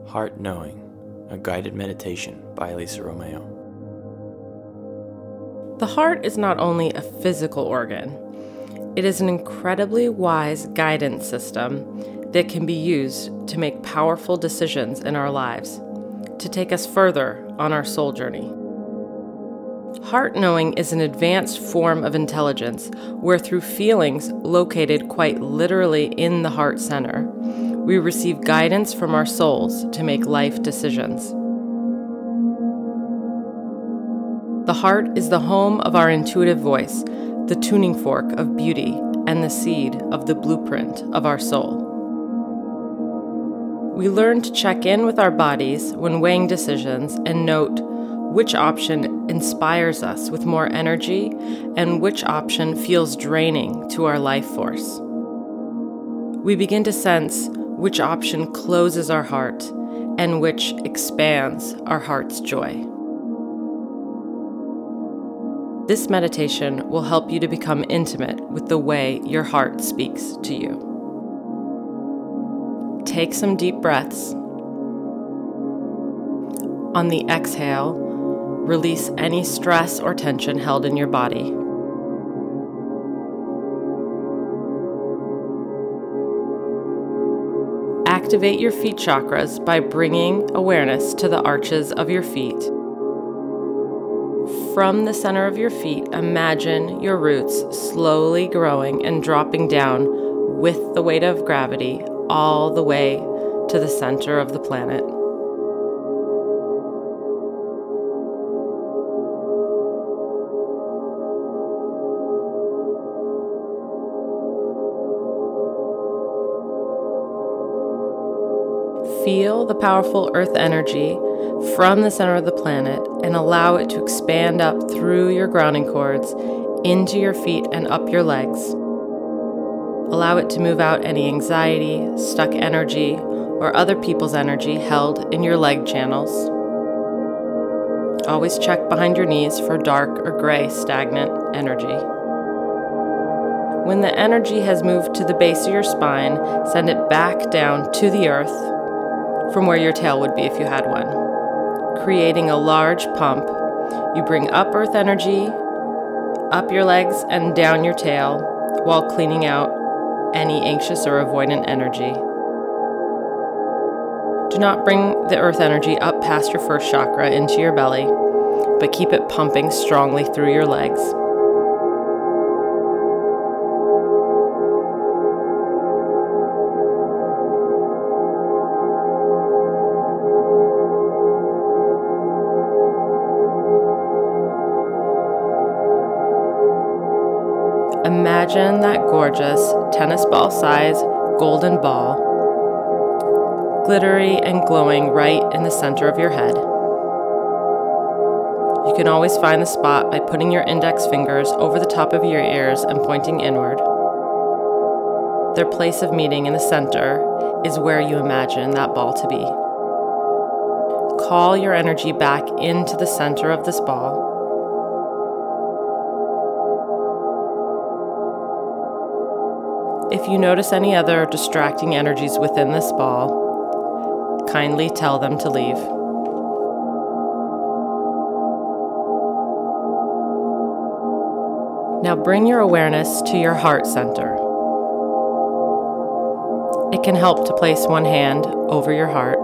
Heart Knowing, a guided meditation by Elisa Romeo. The heart is not only a physical organ, it is an incredibly wise guidance system that can be used to make powerful decisions in our lives, to take us further on our soul journey. Heart knowing is an advanced form of intelligence where through feelings located quite literally in the heart center, we receive guidance from our souls to make life decisions. The heart is the home of our intuitive voice, the tuning fork of beauty, and the seed of the blueprint of our soul. We learn to check in with our bodies when weighing decisions and note which option inspires us with more energy and which option feels draining to our life force. We begin to sense which option closes our heart and which expands our heart's joy. This meditation will help you to become intimate with the way your heart speaks to you. Take some deep breaths. On the exhale, release any stress or tension held in your body. Activate your feet chakras by bringing awareness to the arches of your feet. From the center of your feet, imagine your roots slowly growing and dropping down with the weight of gravity all the way to the center of the planet. Feel the powerful earth energy from the center of the planet and allow it to expand up through your grounding cords, into your feet and up your legs. Allow it to move out any anxiety, stuck energy, or other people's energy held in your leg channels. Always check behind your knees for dark or gray stagnant energy. When the energy has moved to the base of your spine, send it back down to the earth from where your tail would be if you had one. Creating a large pump, you bring up earth energy, up your legs and down your tail, while cleaning out any anxious or avoidant energy. Do not bring the earth energy up past your first chakra into your belly, but keep it pumping strongly through your legs. Imagine that gorgeous tennis ball size golden ball, glittery and glowing right in the center of your head. You can always find the spot by putting your index fingers over the top of your ears and pointing inward. Their place of meeting in the center is where you imagine that ball to be. Call your energy back into the center of this ball. If you notice any other distracting energies within this ball, kindly tell them to leave. Now bring your awareness to your heart center. It can help to place one hand over your heart.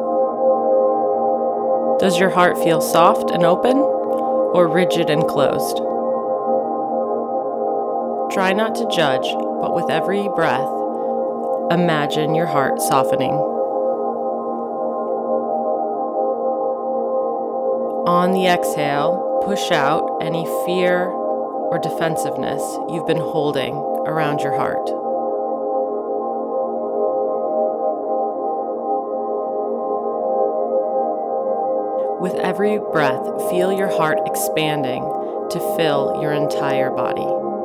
Does your heart feel soft and open or rigid and closed? Try not to judge, but with every breath, imagine your heart softening. On the exhale, push out any fear or defensiveness you've been holding around your heart. With every breath, feel your heart expanding to fill your entire body.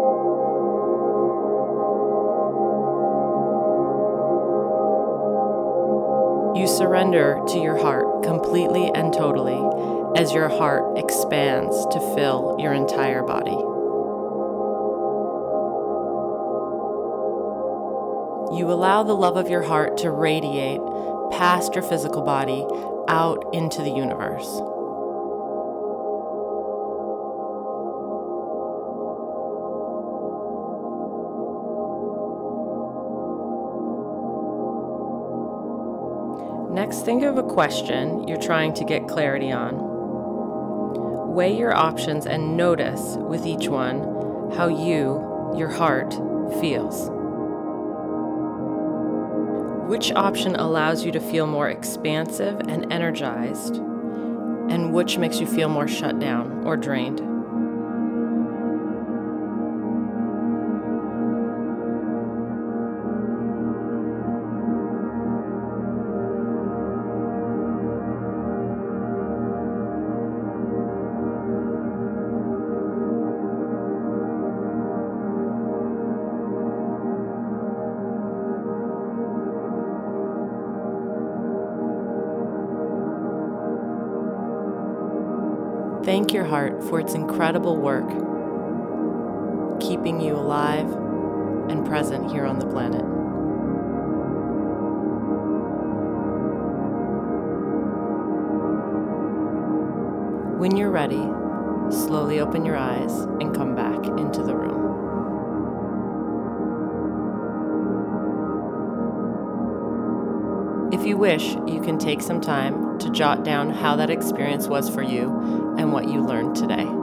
You surrender to your heart completely and totally as your heart expands to fill your entire body. You allow the love of your heart to radiate past your physical body out into the universe. Next, think of a question you're trying to get clarity on. Weigh your options and notice with each one how your heart, feels. Which option allows you to feel more expansive and energized, and which makes you feel more shut down or drained? Thank your heart for its incredible work, keeping you alive and present here on the planet. When you're ready, slowly open your eyes and come back into the room. If you wish, you can take some time to jot down how that experience was for you and what you learned today.